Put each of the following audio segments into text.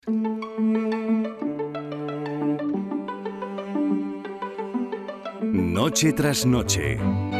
Noche tras noche.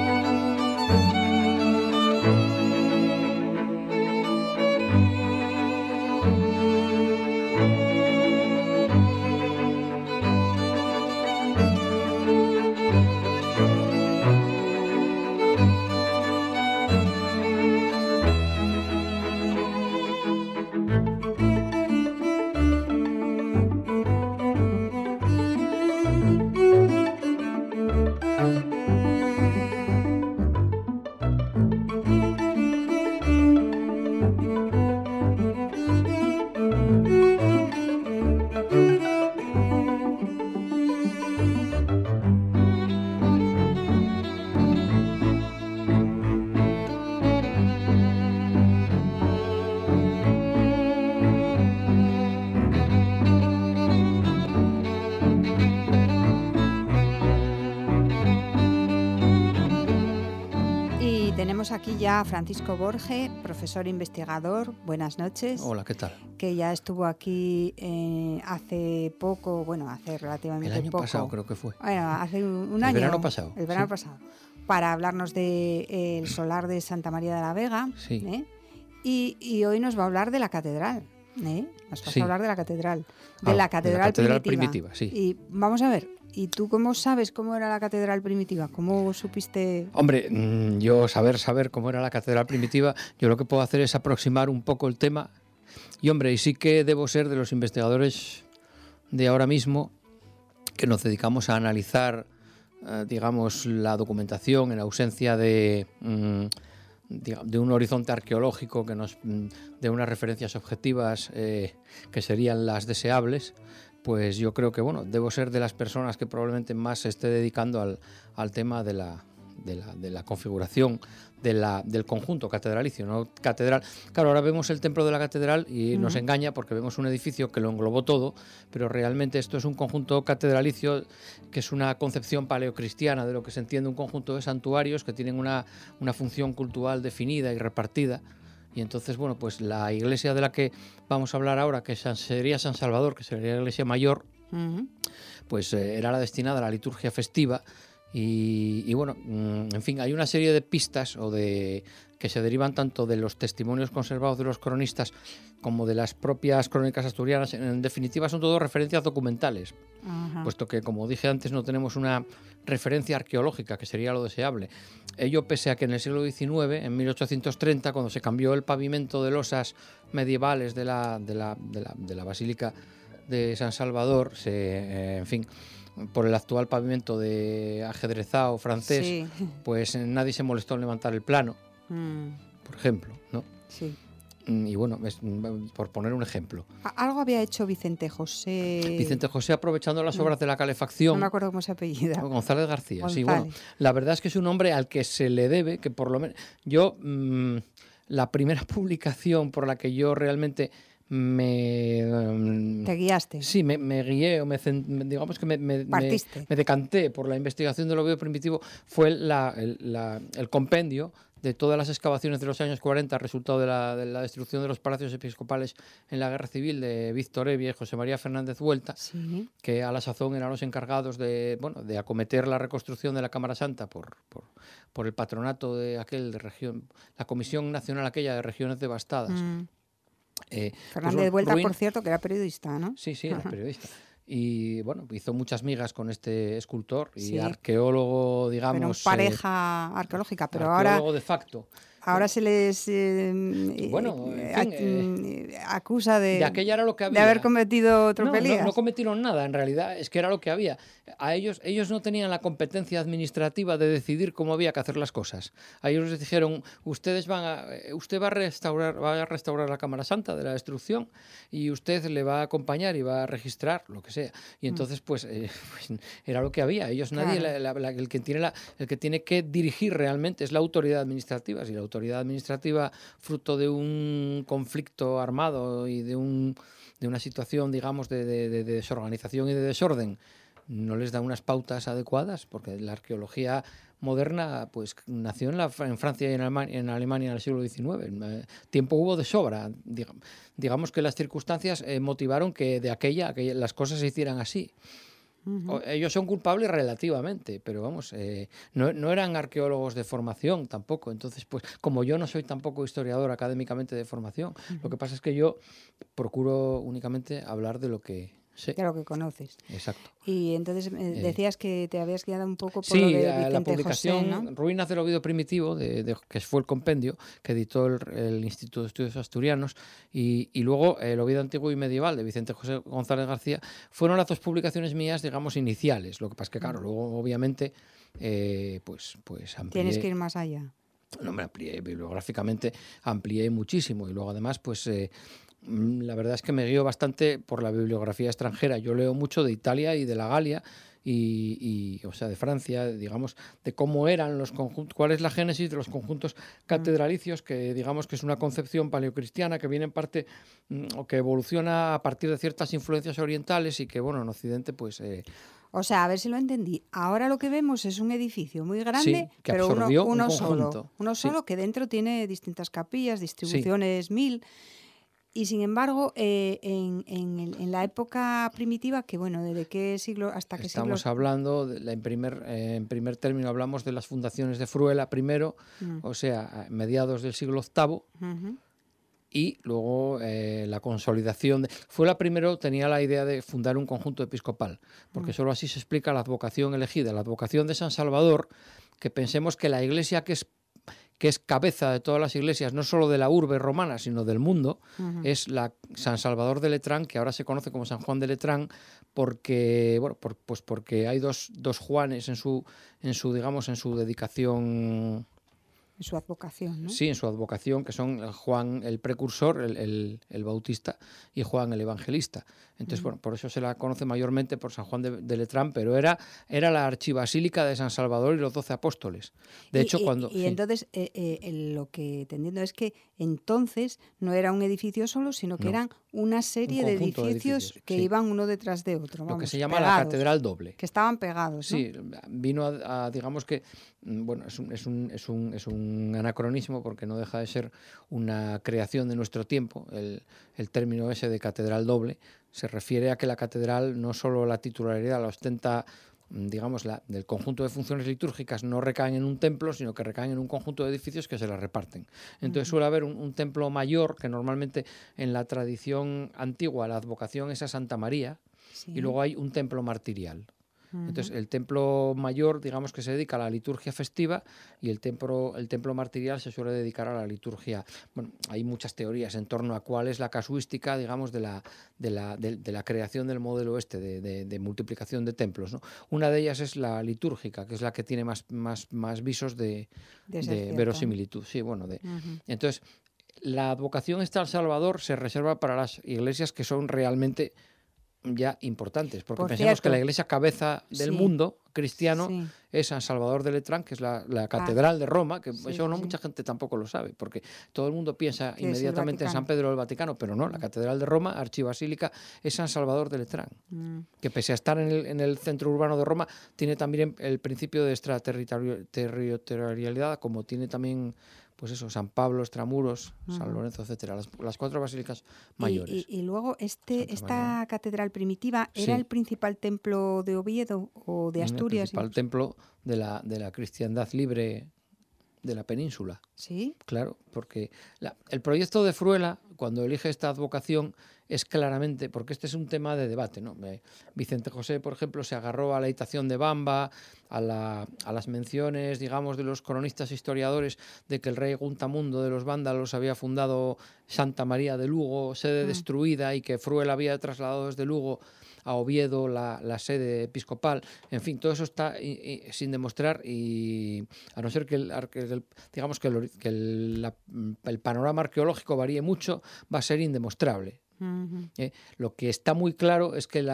Tenemos aquí ya a Francisco Borge, profesor investigador. Buenas noches. Hola, ¿qué tal? Que ya estuvo aquí hace poco, hace relativamente poco. El año pasado creo que fue. Bueno, hace un año. El verano pasado. El verano pasado. Para hablarnos del solar de Santa María de la Vega. Sí. Y hoy nos va a hablar de la catedral. Nos vas a hablar de la catedral. De la catedral primitiva. Sí. Y vamos a ver. ¿Y tú cómo sabes cómo era la catedral primitiva? ¿Cómo supiste...? Hombre, yo saber cómo era la catedral primitiva, yo lo que puedo hacer es aproximar un poco el tema. Y sí que debo ser de los investigadores de ahora mismo que nos dedicamos a analizar, digamos, la documentación en ausencia de un horizonte arqueológico que nos dé unas referencias objetivas que serían las deseables. Pues yo creo que debo ser de las personas que probablemente más se esté dedicando al tema de la configuración del conjunto catedralicio, ¿no? Catedral. Claro, ahora vemos el templo de la catedral y nos engaña porque vemos un edificio que lo englobó todo, pero realmente esto es un conjunto catedralicio que es una concepción paleocristiana de lo que se entiende un conjunto de santuarios que tienen una función cultural definida y repartida. Y entonces, pues la iglesia de la que vamos a hablar ahora, que sería San Salvador, que sería la iglesia mayor, pues era la destinada a la liturgia festiva. Y en fin, hay una serie de pistas que se derivan tanto de los testimonios conservados de los cronistas como de las propias crónicas asturianas. En definitiva, son todo referencias documentales, puesto que, como dije antes, no tenemos una referencia arqueológica, que sería lo deseable. Ello pese a que en el siglo XIX, en 1830, cuando se cambió el pavimento de losas medievales de la Basílica de San Salvador, por el actual pavimento de ajedrezado francés, pues nadie se molestó en levantar el plano, por ejemplo, ¿no? Sí. Y por poner un ejemplo. Algo había hecho Vicente José. Vicente José, aprovechando las obras de la calefacción. No me acuerdo cómo se apellida. González García. González. Sí, la verdad es que es un hombre al que se le debe, que por lo menos yo, la primera publicación por la que yo realmente ¿Te guiaste? Sí, me guié, digamos que me decanté por la investigación del oviedo primitivo, fue el compendio de todas las excavaciones de los años 40, resultado de la destrucción de los palacios episcopales en la Guerra Civil, de Víctor Evia y José María Fernández Huelta, que a la sazón eran los encargados de acometer la reconstrucción de la Cámara Santa por el patronato de región, la Comisión Nacional aquella de Regiones Devastadas. Fernández Huelta, por cierto, que era periodista, ¿no? Sí, era periodista. Y hizo muchas migas con este escultor y arqueólogo, digamos. Pero pareja arqueológica, pero arqueólogo ahora. De facto. Ahora se les acusa de aquella era lo que había. De haber cometido tropelías. No cometieron nada, en realidad, es que era lo que había. A ellos no tenían la competencia administrativa de decidir cómo había que hacer las cosas. A ellos les dijeron, usted va a restaurar la Cámara Santa de la destrucción y usted le va a acompañar y va a registrar lo que sea. Y entonces, pues era lo que había. Ellos, nadie, el que tiene que dirigir realmente es la autoridad administrativa. Si la autoridad administrativa, fruto de un conflicto armado y de una situación, digamos, de desorganización y de desorden, no les da unas pautas adecuadas, porque la arqueología moderna pues nació en Francia y en Alemania en el siglo XIX. Tiempo hubo de sobra. Digamos que las circunstancias motivaron que de aquella las cosas se hicieran así. Ellos son culpables relativamente, pero vamos, no eran arqueólogos de formación tampoco. Entonces, pues como yo no soy tampoco historiador académicamente de formación, lo que pasa es que yo procuro únicamente hablar de lo que sé. De lo que conoces. Exacto. Y entonces decías que te habías guiado un poco por sí, lo de Vicente la publicación José, ¿no? Ruinas del Oviedo Primitivo, que fue el compendio que editó el Instituto de Estudios Asturianos, y luego el Oviedo Antiguo y Medieval de Vicente José González García, fueron las dos publicaciones mías, digamos, iniciales. Lo que pasa es que, claro, luego obviamente pues amplié. Tienes que ir más allá. No me amplié bibliográficamente, amplié muchísimo, y luego además pues la verdad es que me guío bastante por la bibliografía extranjera. Yo leo mucho de Italia y de la Galia, o sea, de Francia, digamos, de cómo eran los conjuntos, cuál es la génesis de los conjuntos catedralicios, que digamos que es una concepción paleocristiana que viene en parte o que evoluciona a partir de ciertas influencias orientales y que, bueno, en Occidente pues... O sea, a ver si lo entendí. Ahora lo que vemos es un edificio muy grande, sí, que pero absorbió uno un solo. conjunto. Uno solo Sí. que dentro tiene distintas capillas, distribuciones 1000. Y sin embargo, en la época primitiva, que bueno, ¿desde qué siglo hasta qué siglo? Estamos hablando, en primer término hablamos de las fundaciones de Fruela primero, o sea, a mediados del siglo VIII, y luego la consolidación. Fruela primero tenía la idea de fundar un conjunto episcopal, porque solo así se explica la advocación elegida. La advocación de San Salvador, que pensemos que la iglesia que es cabeza de todas las iglesias, no solo de la urbe romana, sino del mundo, es la San Salvador de Letrán, que ahora se conoce como San Juan de Letrán, porque, bueno, pues porque hay dos Juanes en su dedicación. En su advocación, ¿no? Sí, en su advocación, que son Juan el precursor, el bautista, y Juan el evangelista. Entonces, bueno, por eso se la conoce mayormente por San Juan de Letrán, pero era la archibasílica de San Salvador y los 12 apóstoles. De hecho, cuando... Y entonces, lo que te entiendo es que entonces no era un edificio solo, sino que eran una serie de edificios que iban uno detrás de otro. Lo que se llama la catedral doble. Que estaban pegados, ¿no? Sí, vino a digamos que, bueno, es un anacronismo, porque no deja de ser una creación de nuestro tiempo. El término ese de catedral doble se refiere a que la catedral no solo la titularidad la ostenta, digamos, del conjunto de funciones litúrgicas no recaen en un templo, sino que recaen en un conjunto de edificios que se las reparten. Entonces suele haber un templo mayor, que normalmente en la tradición antigua la advocación es a Santa María, y luego hay un templo martirial. Entonces, el templo mayor, digamos que se dedica a la liturgia festiva, y el templo martirial se suele dedicar a la liturgia. Bueno, hay muchas teorías en torno a cuál es la casuística, digamos, de la creación del modelo de multiplicación de templos, ¿no? Una de ellas es la litúrgica, que es la que tiene más visos de verosimilitud. Sí, bueno, entonces, la advocación San Salvador se reserva para las iglesias que son realmente ya importantes, porque pensemos que la iglesia cabeza del mundo cristiano es San Salvador de Letrán, que es la catedral de Roma, que eso mucha gente tampoco lo sabe, porque todo el mundo piensa inmediatamente en San Pedro del Vaticano, pero no, la catedral de Roma, archibasílica, es San Salvador de Letrán, que pese a estar en el centro urbano de Roma, tiene también el principio de extraterritorialidad, como tiene también, pues eso, San Pablo, Extramuros, San Lorenzo, etcétera, las cuatro basílicas mayores. Y luego esta catedral primitiva, ¿era el principal templo de Oviedo o de Asturias? El principal templo de la cristiandad libre de la península. ¿Sí? Claro, porque el proyecto de Fruela, cuando elige esta advocación, es claramente, porque este es un tema de debate, ¿no? Vicente José, por ejemplo, se agarró a la Hitación de Bamba, a las menciones, digamos, de los cronistas historiadores de que el rey Guntamundo de los vándalos había fundado Santa María de Lugo, sede destruida, y que Fruela había trasladado desde Lugo a Oviedo la sede episcopal. En fin, todo eso está sin demostrar, y a no ser que digamos que el panorama arqueológico varíe mucho, va a ser indemostrable. Lo que está muy claro es que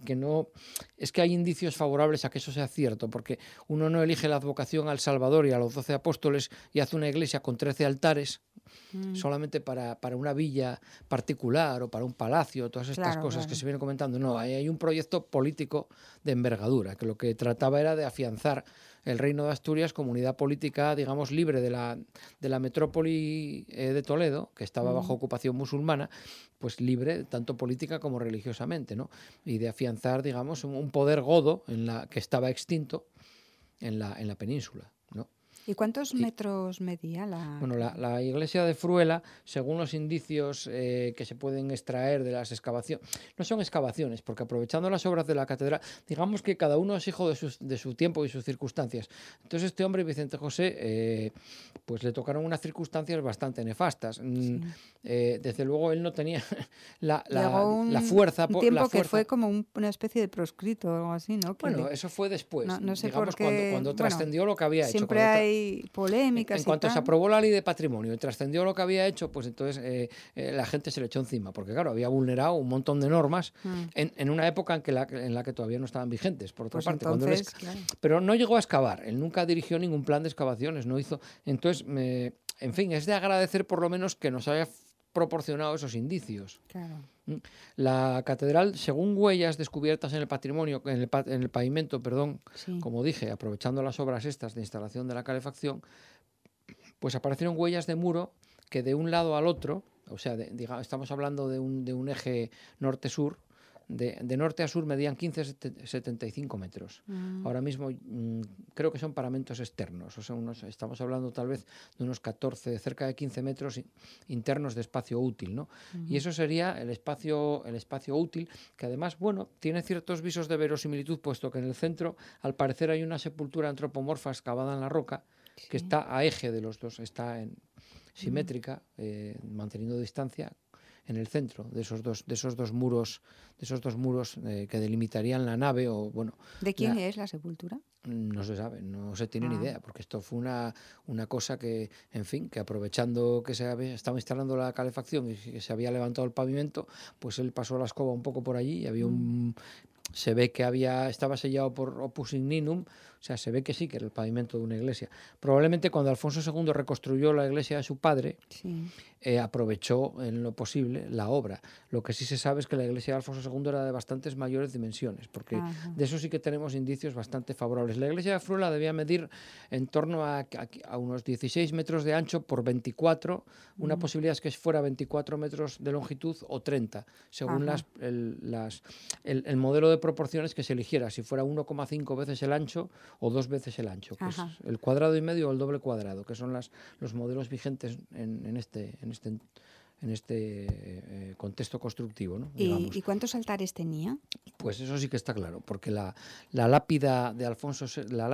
hay indicios favorables a que eso sea cierto, porque uno no elige la advocación al Salvador y a los 12 apóstoles y hace una iglesia con 13 altares, solamente para una villa particular o para un palacio, todas estas cosas que se vienen comentando. No, hay un proyecto político de envergadura, que lo que trataba era de afianzar el Reino de Asturias como unidad política, digamos, libre de la metrópoli de Toledo, que estaba bajo ocupación musulmana, pues libre tanto política como religiosamente, ¿no? Y de afianzar, digamos, un poder godo que estaba extinto en la península, ¿no? ¿Y cuántos metros medía la...? Bueno, la iglesia de Fruela, según los indicios que se pueden extraer de las excavaciones, no son excavaciones, porque aprovechando las obras de la catedral, digamos que cada uno es hijo de su tiempo y sus circunstancias. Entonces este hombre, Vicente José, pues le tocaron unas circunstancias bastante nefastas. Sí. Desde luego él no tenía la fuerza... Un tiempo que fue como una especie de proscrito o algo así, ¿no? Bueno, eso fue después, no sé digamos, por qué, cuando trascendió lo que había hecho. Siempre hay polémicas. En cuanto se aprobó la ley de patrimonio y trascendió lo que había hecho, pues entonces la gente se le echó encima, porque claro, había vulnerado un montón de normas en una época en la que todavía no estaban vigentes, por otra parte. Entonces, claro. Pero no llegó a excavar, él nunca dirigió ningún plan de excavaciones, no hizo. Entonces, en fin, es de agradecer por lo menos que nos haya proporcionado esos indicios. Claro. La catedral, según huellas descubiertas en el patrimonio, en el pavimento, perdón, sí, como dije, aprovechando las obras estas de instalación de la calefacción, pues aparecieron huellas de muro que de un lado al otro, o sea, estamos hablando de un eje norte-sur, de norte a sur medían 15,75 metros. Ahora mismo creo que son paramentos externos, o sea, estamos hablando tal vez de unos 14, cerca de 15 metros internos de espacio útil, ¿no? Y eso sería el espacio útil, que además, bueno, tiene ciertos visos de verosimilitud, puesto que en el centro, al parecer, hay una sepultura antropomorfa excavada en la roca, sí, que está a eje de los dos, está simétrica, manteniendo distancia, en el centro de esos dos muros que delimitarían la nave, o bueno. ¿De quién es la sepultura? No se sabe, no se tiene ni idea, porque esto fue una cosa que, en fin, que aprovechando que estaba instalando la calefacción y que se había levantado el pavimento, pues él pasó la escoba un poco por allí y había se ve que estaba sellado por opus igninum, o sea, se ve que sí, que era el pavimento de una iglesia. Probablemente cuando Alfonso II reconstruyó la iglesia de su padre, sí, aprovechó en lo posible la obra. Lo que sí se sabe es que la iglesia de Alfonso II era de bastantes mayores dimensiones, porque de eso sí que tenemos indicios bastante favorables. La iglesia de Fruela debía medir en torno a unos 16 metros de ancho por 24, una posibilidad es que fuera 24 metros de longitud o 30, según el modelo de proporciones que se eligiera, si fuera 1,5 veces el ancho o 2 veces el ancho, pues el cuadrado y medio o el doble cuadrado, que son los modelos vigentes en este contexto constructivo, ¿no? ¿Y cuántos altares tenía? Pues eso sí que está claro, porque la lápida de Alfonso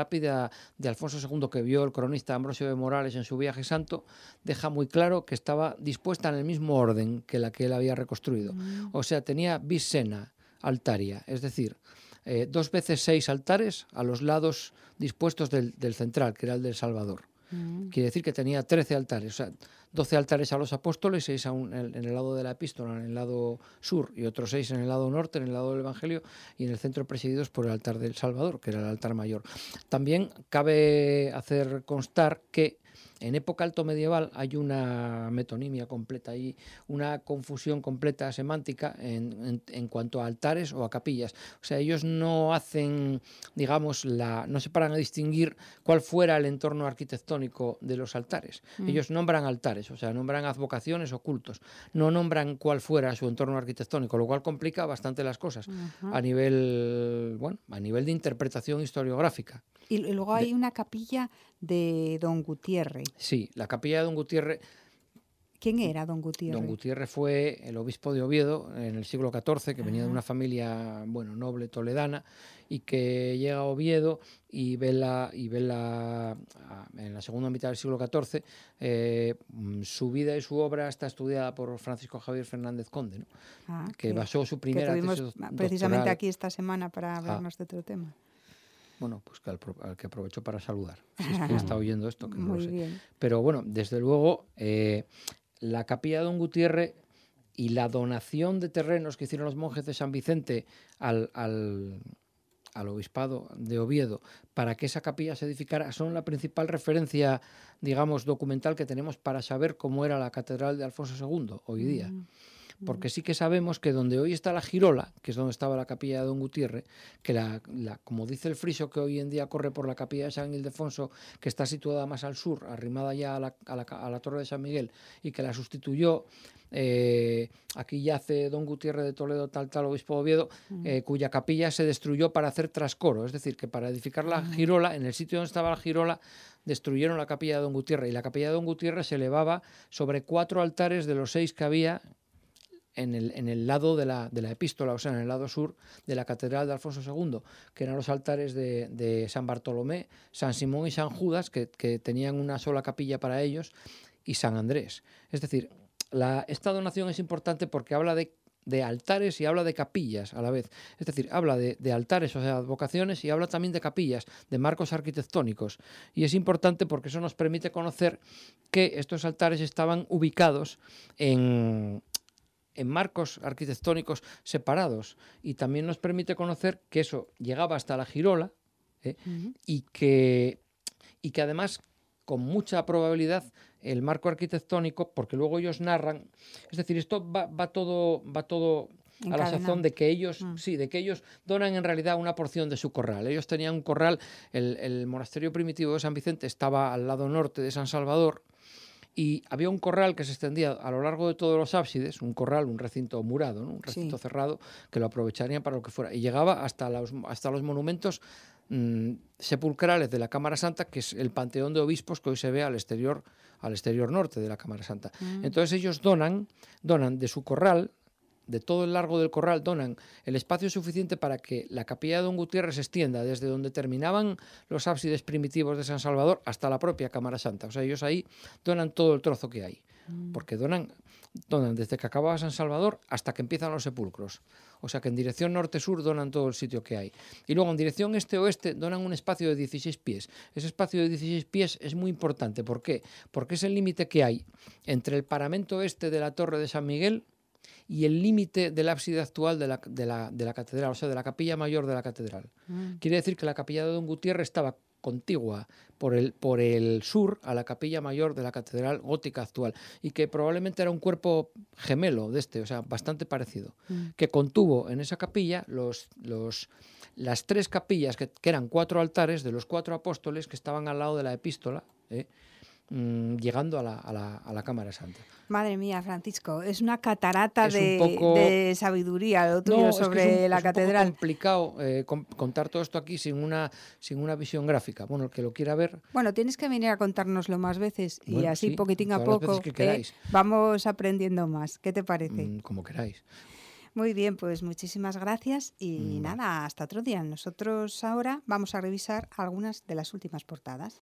II que vio el cronista Ambrosio de Morales en su viaje santo deja muy claro que estaba dispuesta en el mismo orden que la que él había reconstruido. O sea, tenía bisena altaria, es decir, 2 veces 6 altares a los lados dispuestos del central, que era el del Salvador. Quiere decir que tenía 13 altares, o sea, 12 altares a los apóstoles, 6 en el lado de la epístola, en el lado sur, y otros 6 en el lado norte, en el lado del Evangelio, y en el centro presididos por el altar del Salvador, que era el altar mayor. También cabe hacer constar que en época alto medieval hay una metonimia completa, hay una confusión completa semántica en cuanto a altares o a capillas. O sea, ellos no hacen, digamos, no se paran a distinguir cuál fuera el entorno arquitectónico de los altares. Ellos nombran altares, o sea, nombran advocaciones o cultos. No nombran cuál fuera su entorno arquitectónico, lo cual complica bastante las cosas a nivel de interpretación historiográfica. Y luego hay una capilla de Don Gutiérrez. Sí, la capilla de Don Gutiérrez. ¿Quién era Don Gutiérrez? Don Gutiérrez fue el obispo de Oviedo en el siglo XIV, que venía de una familia noble toledana, y que llega a Oviedo y ve en la segunda mitad del siglo XIV, su vida y su obra está estudiada por Francisco Javier Fernández Conde, ¿no? Que basó su primera tesis doctoral precisamente aquí esta semana para hablarnos de otro tema. Bueno, pues que al que aprovecho para saludar, si es que está oyendo esto, que no lo sé. Bien. Pero bueno, desde luego, la capilla de Don Gutiérrez y la donación de terrenos que hicieron los monjes de San Vicente al al obispado de Oviedo para que esa capilla se edificara son la principal referencia, digamos, documental que tenemos para saber cómo era la catedral de Alfonso II hoy día. Porque sí que sabemos que donde hoy está la Girola, que es donde estaba la capilla de Don Gutierre, que como dice el friso que hoy en día corre por la capilla de San Ildefonso, que está situada más al sur, arrimada ya a la Torre de San Miguel, y que la sustituyó, aquí yace Don Gutierre de Toledo, tal obispo de Oviedo, cuya capilla se destruyó para hacer trascoro, es decir, que para edificar la Girola, en el sitio donde estaba la Girola, destruyeron la capilla de Don Gutierre, y la capilla de Don Gutierre se elevaba sobre 4 altares de los 6 que había en el lado de la epístola, o sea, en el lado sur de la catedral de Alfonso II, que eran los altares de San Bartolomé, San Simón y San Judas, que tenían una sola capilla para ellos, y San Andrés. Es decir, esta donación es importante porque habla de altares y habla de capillas a la vez. Es decir, habla de altares, o sea, advocaciones, y habla también de capillas, de marcos arquitectónicos. Y es importante porque eso nos permite conocer que estos altares estaban ubicados en marcos arquitectónicos separados, y también nos permite conocer que eso llegaba hasta la Girola, y que además, con mucha probabilidad, el marco arquitectónico, porque luego ellos narran, es decir, esto va todo a la sazón de que ellos de que ellos donan en realidad una porción de su corral. Ellos tenían un corral, el monasterio primitivo de San Vicente estaba al lado norte de San Salvador, y había un corral que se extendía a lo largo de todos los ábsides, un corral, un recinto murado, ¿no? Un recinto cerrado, que lo aprovecharían para lo que fuera. Y llegaba hasta los monumentos sepulcrales de la Cámara Santa, que es el panteón de obispos que hoy se ve al exterior norte de la Cámara Santa. Entonces ellos donan de su corral, de todo el largo del corral, donan el espacio suficiente para que la capilla de Don Gutierre se extienda desde donde terminaban los ábsides primitivos de San Salvador hasta la propia Cámara Santa. O sea, ellos ahí donan todo el trozo que hay, porque donan desde que acababa San Salvador hasta que empiezan los sepulcros. O sea que en dirección norte-sur donan todo el sitio que hay. Y luego en dirección este-oeste donan un espacio de 16 pies. Ese espacio de 16 pies es muy importante. ¿Por qué? Porque es el límite que hay entre el paramento este de la Torre de San Miguel y el límite del ábside actual de la catedral, o sea, de la capilla mayor de la catedral. Quiere decir que la capilla de Don Gutierre estaba contigua por el sur a la capilla mayor de la catedral gótica actual, y que probablemente era un cuerpo gemelo de o sea, bastante parecido, que contuvo en esa capilla las 3 capillas que eran 4 altares de los 4 apóstoles que estaban al lado de la epístola, llegando a la Cámara Santa. Madre mía, Francisco, es una catarata de sabiduría lo tuyo sobre la catedral. Es un poco complicado contar todo esto aquí sin una visión gráfica. Bueno, el que lo quiera ver... Bueno, tienes que venir a contárnoslo más veces, y bueno, así sí, poquitín a poco vamos aprendiendo más. ¿Qué te parece? Como queráis. Muy bien, pues muchísimas gracias y nada, hasta otro día. Nosotros ahora vamos a revisar algunas de las últimas portadas.